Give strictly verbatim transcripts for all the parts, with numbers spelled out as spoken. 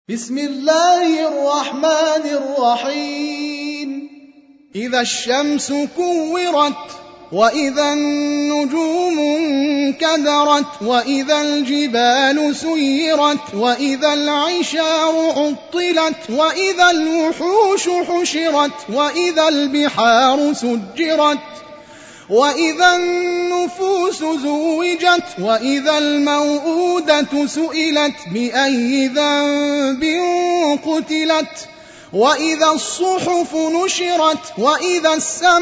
بسم الله الرحمن الرحيم إذا الشمس كورت وإذا النجوم انكدرت وإذا الجبال سيرت وإذا العشار عطلت وإذا الوحوش حشرت وإذا البحار سجرت وإذا النفوس زوجت وإذا الموءودة سئلت بأي ذنب قتلت وإذا الصحف نشرت وإذا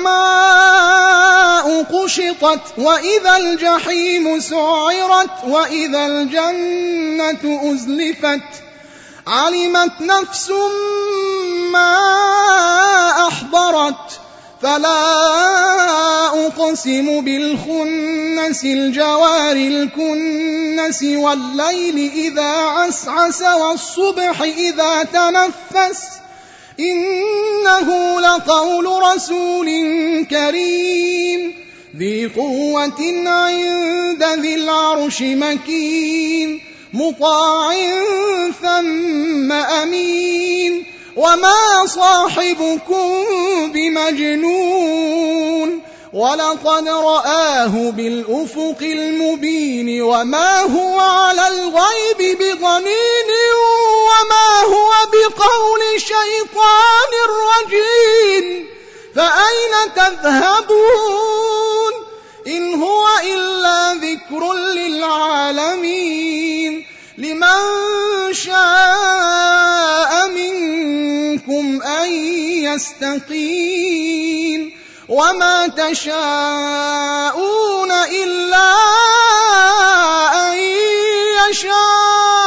السماء كشطت وإذا الجحيم سعرت وإذا الجنة أزلفت علمت نفس ما أحضرت فلا أقسم بالخنس الجوار الكنس والليل إذا عسعس والصبح إذا تنفس إنه لقول رسول كريم ذي قوة عند ذي العرش مكين مطاع ثم أمين وما صاحبكم بمجنون ولقد رآه بالأفق المبين وما هو على الغيب بضنين وما هو بقول شيطان رجيم فأين تذهبون إن هو إلا ذكر للعالمين لمن شاء منكم أن يستقيم وما تشاءون إلا أن يشاء